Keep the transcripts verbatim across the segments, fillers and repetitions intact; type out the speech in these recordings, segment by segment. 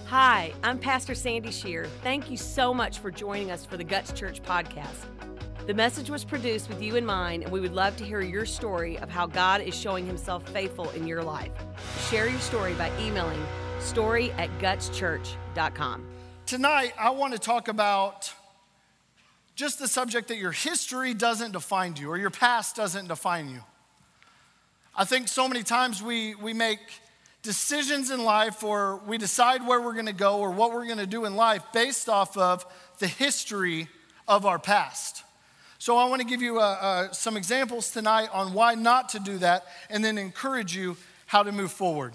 Hi, I'm Pastor Sandy Shear. Thank you so much for joining us for the Guts Church podcast. The message was produced with you in mind, and we would love to hear your story of how God is showing himself faithful in your life. Share your story by emailing story at guts church dot com. Tonight, I want to talk about just the subject that your history doesn't define you or your past doesn't define you. I think so many times we, we make decisions in life, or we decide where we're going to go or what we're going to do in life based off of the history of our past. So I want to give you uh, uh, some examples tonight on why not to do that, and then encourage you how to move forward.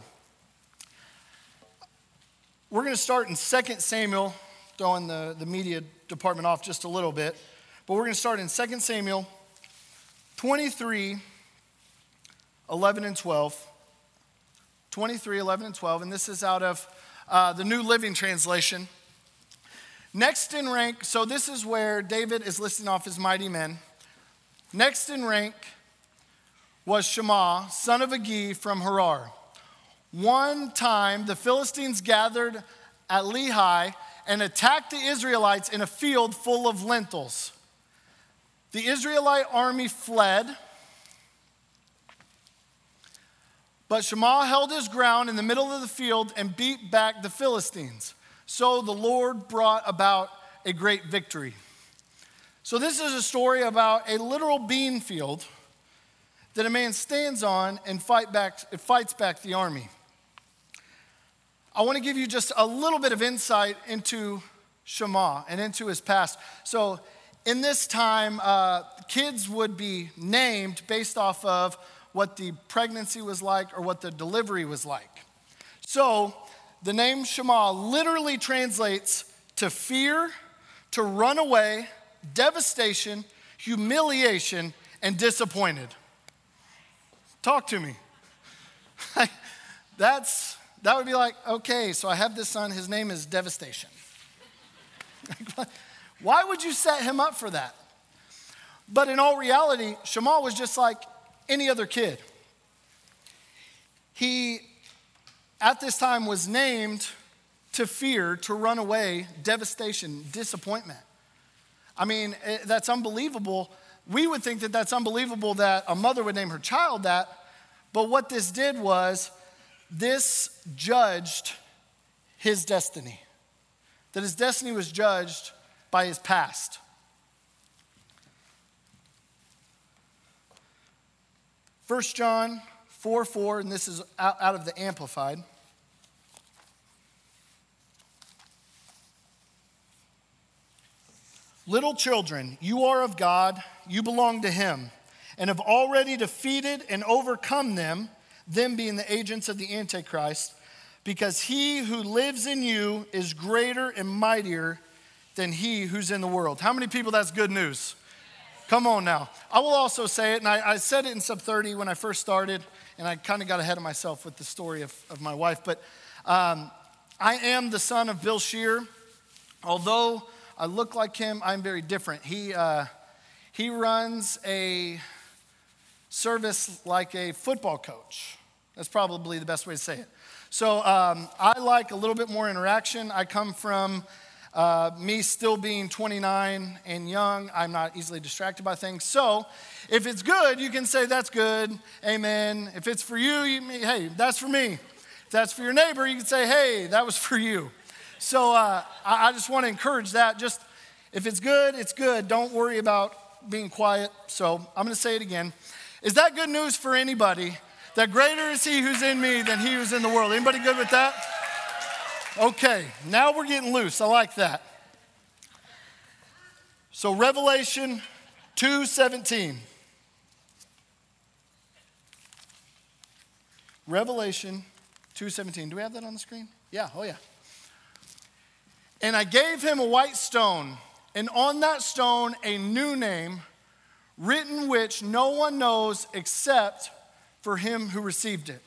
We're going to start in Second Samuel, throwing the, the media department off just a little bit, but we're going to start in Second Samuel twenty-three, eleven and twelve. twenty-three, eleven, and twelve, and this is out of uh, the New Living Translation. Next in rank, so this is where David is listing off his mighty men. Next in rank was Shammah, son of Agi from Harar. One time the Philistines gathered at Lehi and attacked the Israelites in a field full of lentils. The Israelite army fled, but Shammah held his ground in the middle of the field and beat back the Philistines. So the Lord brought about a great victory. So this is a story about a literal bean field that a man stands on and fight back, fights back the army. I want to give you just a little bit of insight into Shammah and into his past. So in this time, uh, kids would be named based off of what the pregnancy was like or what the delivery was like. So the name Shammah literally translates to fear, to run away, devastation, humiliation, and disappointed. Talk to me. That's, that would be like, okay, so I have this son, his name is Devastation. Why would you set him up for that? But in all reality, Shammah was just like any other kid. He, at this time, was named to fear, to run away, devastation, disappointment. I mean, that's unbelievable. We would think that that's unbelievable that a mother would name her child that, but what this did was, this judged his destiny. That his destiny was judged by his past. First John four four, and this is out, out of the Amplified. Little children, you are of God, you belong to him, and have already defeated and overcome them, them being the agents of the Antichrist, because he who lives in you is greater and mightier than he who's in the world. How many people that's good news? Come on now. I will also say it, and I, I said it in sub thirty when I first started, and I kind of got ahead of myself with the story of, of my wife, but um, I am the son of Bill Shear. Although I look like him, I'm very different. He, uh, he runs a service like a football coach. That's probably the best way to say it. So um, I like a little bit more interaction. I come from uh, me still being twenty-nine and young. I'm not easily distracted by things. So if it's good, you can say that's good, amen. If it's for you, you hey, that's for me. If that's for your neighbor, you can say, hey, that was for you. So uh, I, I just want to encourage that. Just if it's good, it's good. Don't worry about being quiet. So I'm going to say it again. Is that good news for anybody? That greater is he who's in me than he who's in the world. Anybody good with that? Okay, now we're getting loose. I like that. So Revelation two seventeen. Revelation two seventeen. Do we have that on the screen? Yeah, oh yeah. And I gave him a white stone, and on that stone a new name, written which no one knows except for him who received it.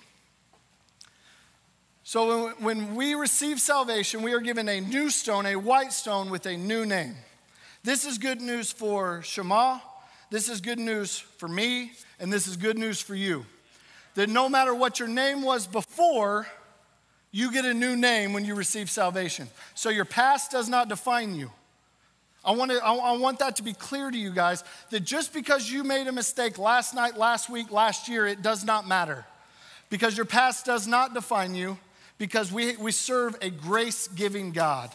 So when we receive salvation, we are given a new stone, a white stone with a new name. This is good news for Shammah. This is good news for me, and this is good news for you. That no matter what your name was before, You get a new name when you receive salvation. So your past does not define you. I want, to, I, I want that to be clear to you guys, that just because you made a mistake last night, last week, last year, it does not matter. Because your past does not define you, because we, we serve a grace-giving God.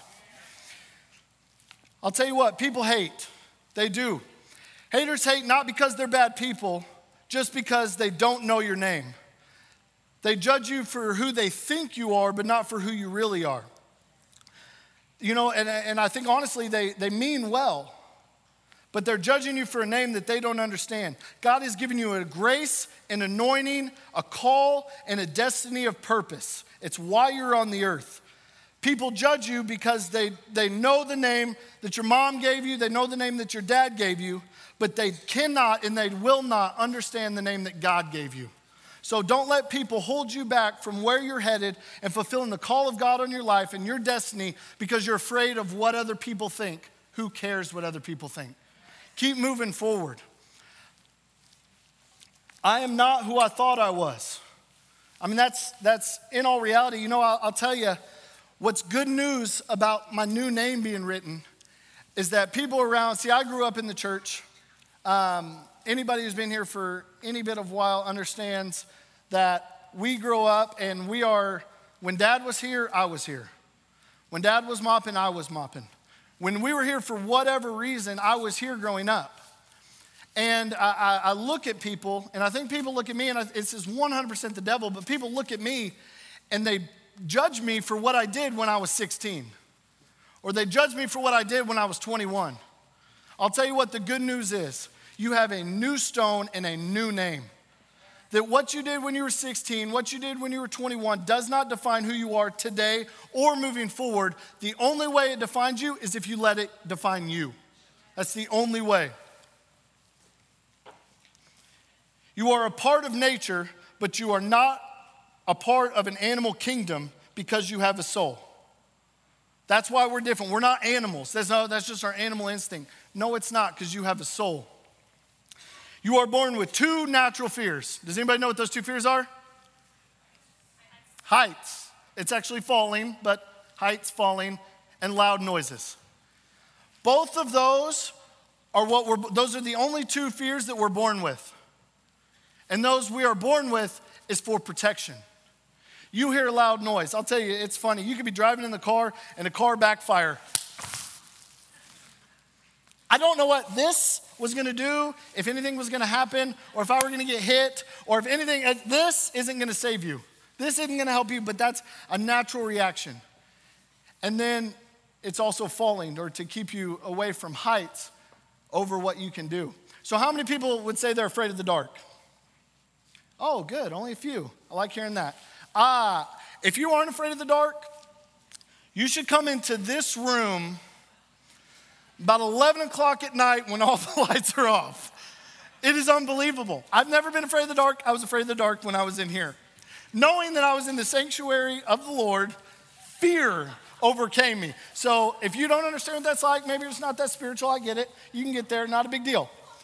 I'll tell you what, people hate. They do. Haters hate not because they're bad people, just because they don't know your name. They judge you for who they think you are, but not for who you really are. You know, and, and I think honestly, they, they mean well, but they're judging you for a name that they don't understand. God has given you a grace, an anointing, a call, and a destiny of purpose. It's why you're on the earth. People judge you because they, they know the name that your mom gave you, they know the name that your dad gave you, but they cannot and they will not understand the name that God gave you. So don't let people hold you back from where you're headed and fulfilling the call of God on your life and your destiny because you're afraid of what other people think. Who cares what other people think? Keep moving forward. I am not who I thought I was. I mean, that's, that's in all reality. You know, I'll, I'll tell you, what's good news about my new name being written is that people around, see, I grew up in the church. Um, Anybody who's been here for any bit of a while understands that we grow up and we are, when Dad was here, I was here. When Dad was mopping, I was mopping. When we were here for whatever reason, I was here growing up. And I, I, I look at people, and I think people look at me, and I, it's just one hundred percent the devil, but people look at me and they judge me for what I did when I was sixteen. Or they judge me for what I did when I was twenty-one. I'll tell you what the good news is. You have a new stone and a new name. That what you did when you were sixteen, what you did when you were twenty-one does not define who you are today or moving forward. The only way it defines you is if you let it define you. That's the only way. You are a part of nature, but you are not a part of an animal kingdom because you have a soul. That's why we're different. We're not animals. That's, not, that's just our animal instinct. No, it's not, because you have a soul. You are born with two natural fears. Does anybody know what those two fears are? Heights. It's actually falling, but heights, falling, and loud noises. Both of those are what we're, those are the only two fears that we're born with. And those we are born with is for protection. You hear a loud noise. I'll tell you, it's funny. You could be driving in the car and a car backfire. I don't know what this was going to do, if anything was going to happen, or if I were going to get hit, or if anything, this isn't going to save you. This isn't going to help you, but that's a natural reaction. And then it's also falling, or to keep you away from heights over what you can do. So how many people would say they're afraid of the dark? Oh, good, only a few. I like hearing that. Ah, if you aren't afraid of the dark, you should come into this room about eleven o'clock at night when all the lights are off. It is unbelievable. I've never been afraid of the dark. I was afraid of the dark when I was in here. Knowing that I was in the sanctuary of the Lord, fear overcame me. So if you don't understand what that's like, maybe it's not that spiritual, I get it. You can get there, not a big deal.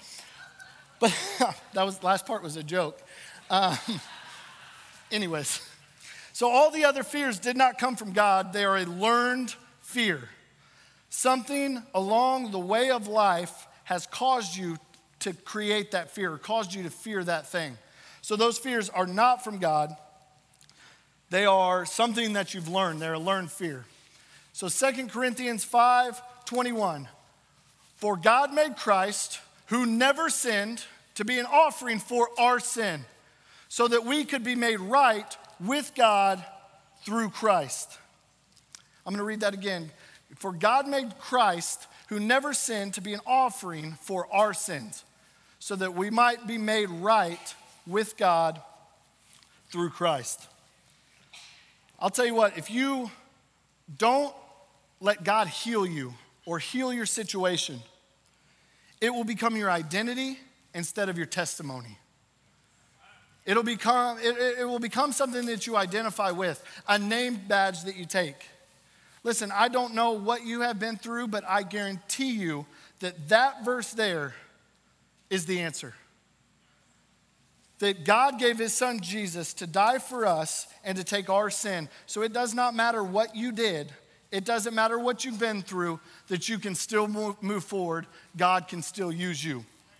But that was, last part was a joke. Um, anyways, so all the other fears did not come from God. They are a learned fear. Something along the way of life has caused you to create that fear, caused you to fear that thing. So those fears are not from God. They are something that you've learned. They're a learned fear. So Second Corinthians five twenty-one, for God made Christ, who never sinned, to be an offering for our sin, so that we could be made right with God through Christ. I'm going to read that again. For God made Christ, who never sinned, to be an offering for our sins, so that we might be made right with God through Christ. I'll tell you what, if you don't let God heal you or heal your situation, it will become your identity instead of your testimony. It'll become, it, it will become something that you identify with, a name badge that you take. Listen, I don't know what you have been through, but I guarantee you that that verse there is the answer. that God gave his son Jesus to die for us and to take our sin. So it does not matter what you did. It doesn't matter what you've been through, that you can still move forward. God can still use you.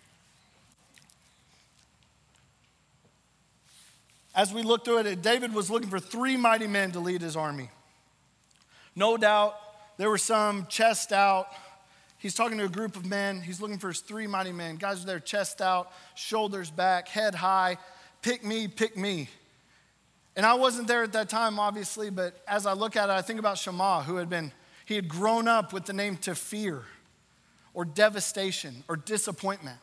As we look through it, David was looking for three mighty men to lead his army. No doubt there were some chest out. He's talking to a group of men. He's looking for his three mighty men. Guys are there chest out, shoulders back, head high. Pick me, pick me. And I wasn't there at that time, obviously, but as I look at it, I think about Shammah, who had been, he had grown up with the name to fear or devastation or disappointment.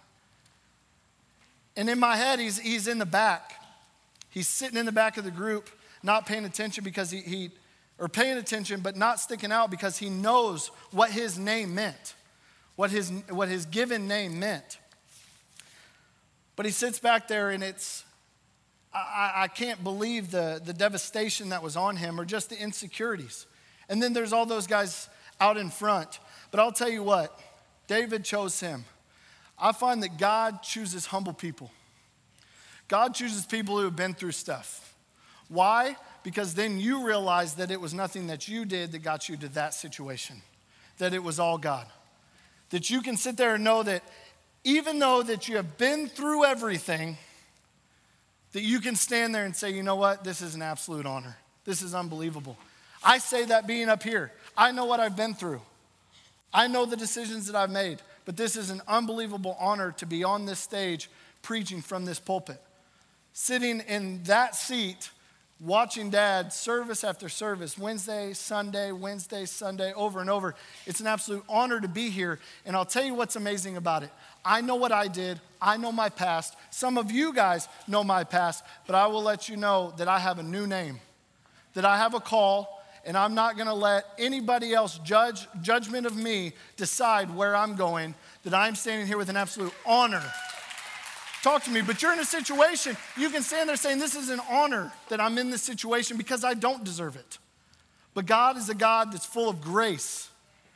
And in my head, he's, he's in the back. He's sitting in the back of the group, not paying attention because he, he, or paying attention, but not sticking out because he knows what his name meant, what his, what his given name meant. But he sits back there and it's, I, I can't believe the, the devastation that was on him or just the insecurities. And then there's all those guys out in front. But I'll tell you what, David chose him. I find that God chooses humble people. God chooses people who have been through stuff. Why? Because then you realize that it was nothing that you did that got you to that situation, that it was all God. That you can sit there and know that even though that you have been through everything, that you can stand there and say, you know what, this is an absolute honor. This is unbelievable. I say that being up here. I know what I've been through. I know the decisions that I've made, but this is an unbelievable honor to be on this stage preaching from this pulpit. Sitting in that seat, watching Dad service after service, Wednesday, Sunday, Wednesday, Sunday, over and over. It's an absolute honor to be here. And I'll tell you what's amazing about it. I know what I did. I know my past. Some of you guys know my past, but I will let you know that I have a new name, that I have a call, and I'm not going to let anybody else judge judgment of me decide where I'm going, that I'm standing here with an absolute honor. Talk to me, but you're in a situation, you can stand there saying, this is an honor that I'm in this situation because I don't deserve it. But God is a God that's full of grace.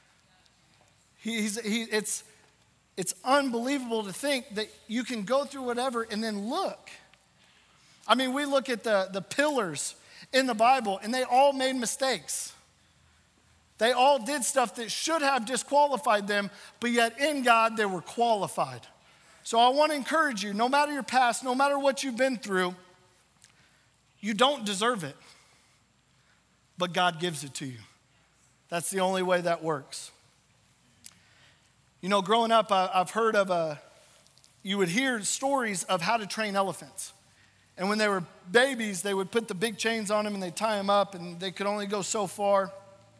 He, he's, he, it's, it's unbelievable to think that you can go through whatever and then look. I mean, we look at the, the pillars in the Bible and they all made mistakes. They all did stuff that should have disqualified them, but yet in God they were qualified. So I want to encourage you, no matter your past, no matter what you've been through, you don't deserve it, but God gives it to you. That's the only way that works. You know, growing up, I've heard of a, you would hear stories of how to train elephants. And when they were babies, they would put the big chains on them and they'd tie them up and they could only go so far.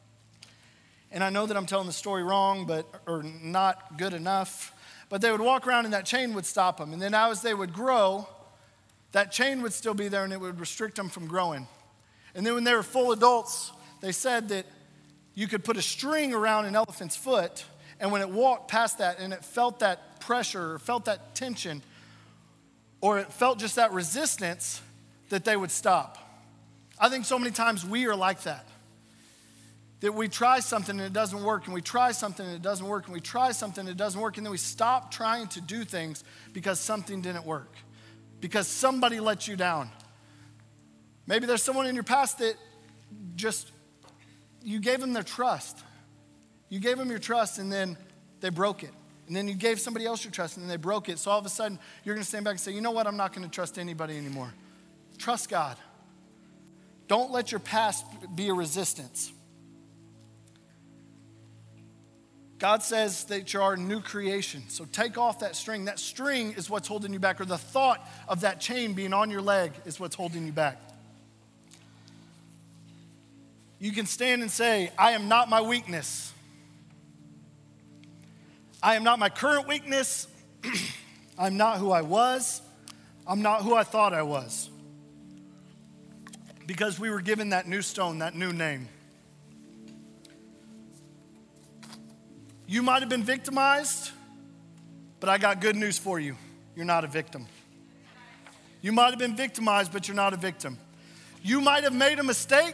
And I know that I'm telling the story wrong, but or not good enough. But they would walk around and that chain would stop them. And then as they would grow, that chain would still be there and it would restrict them from growing. And then when they were full adults, they said that you could put a string around an elephant's foot, and when it walked past that and it felt that pressure or felt that tension, or it felt just that resistance, that they would stop. I think so many times we are like that. That we try something and it doesn't work, and we try something and it doesn't work, and we try something and it doesn't work, and then we stop trying to do things because something didn't work, because somebody let you down. Maybe there's someone in your past that just, you gave them their trust. You gave them your trust and then they broke it. And then you gave somebody else your trust and then they broke it. So all of a sudden, you're going to stand back and say, you know what, I'm not going to trust anybody anymore. Trust God. Don't let your past be a resistance. God says that you are a new creation. So take off that string. That string is what's holding you back, or the thought of that chain being on your leg is what's holding you back. You can stand and say, I am not my weakness. I am not my current weakness. I'm not who I was. I'm not who I thought I was. Because we were given that new stone, that new name. You might have been victimized, but I got good news for you. You're not a victim. You might have been victimized, but you're not a victim. You might have made a mistake,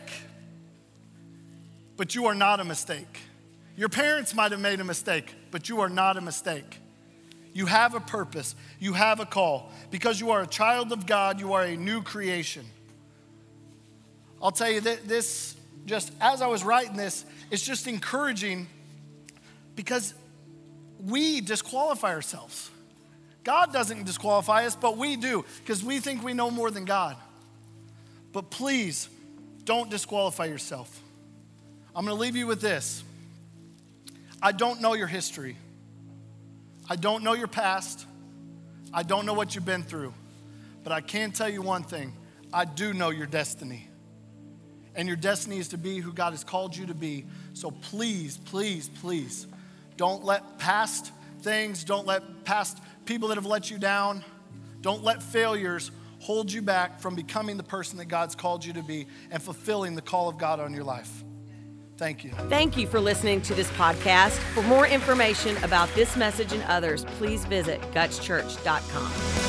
but you are not a mistake. Your parents might have made a mistake, but you are not a mistake. You have a purpose. You have a call. Because you are a child of God, you are a new creation. I'll tell you that this, just as I was writing this, it's just encouraging because we disqualify ourselves. God doesn't disqualify us, but we do because we think we know more than God. But please, don't disqualify yourself. I'm going to leave you with this. I don't know your history. I don't know your past. I don't know what you've been through. But I can tell you one thing. I do know your destiny. And your destiny is to be who God has called you to be. So please, please, please, don't let past things, don't let past people that have let you down, don't let failures hold you back from becoming the person that God's called you to be and fulfilling the call of God on your life. Thank you. Thank you for listening to this podcast. For more information about this message and others, please visit guts church dot com.